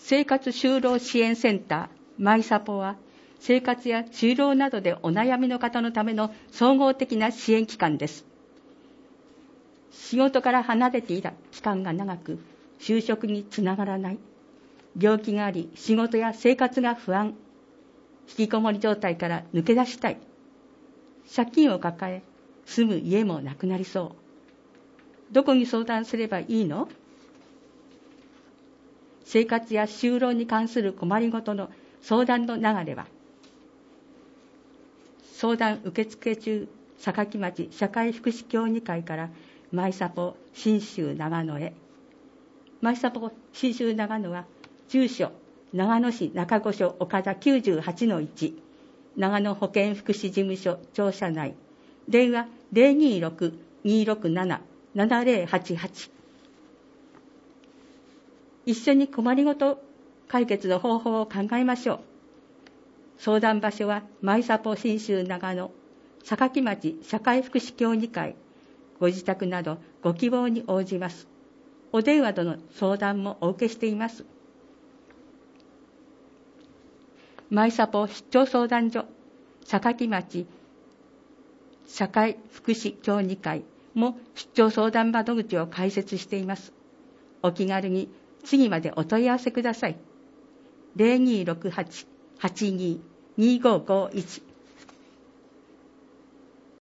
生活就労支援センターマイサポは、生活や就労などでお悩みの方のための総合的な支援機関です。仕事から離れていた期間が長く、就職につながらない、病気があり仕事や生活が不安、引きこもり状態から抜け出したい、借金を抱え住む家もなくなりそう。どこに相談すればいいの？生活や就労に関する困りごとの相談の流れは、相談受付中、坂町社会福祉協議会からマイサポ信州長野へ。マイサポ信州長野は、住所長野市中五所岡田 98-1、長野保健福祉事務所庁舎内、電話 026-267-7088。一緒に困りごと解決の方法を考えましょう。相談場所はマイサポ信州長野坂町社会福祉協議会。ご自宅などご希望に応じます。お電話での相談もお受けしています。マイサポ出張相談所坂町社会福祉協議会も出張相談窓口を開設しています。お気軽に次までお問い合わせください。0268-82-2551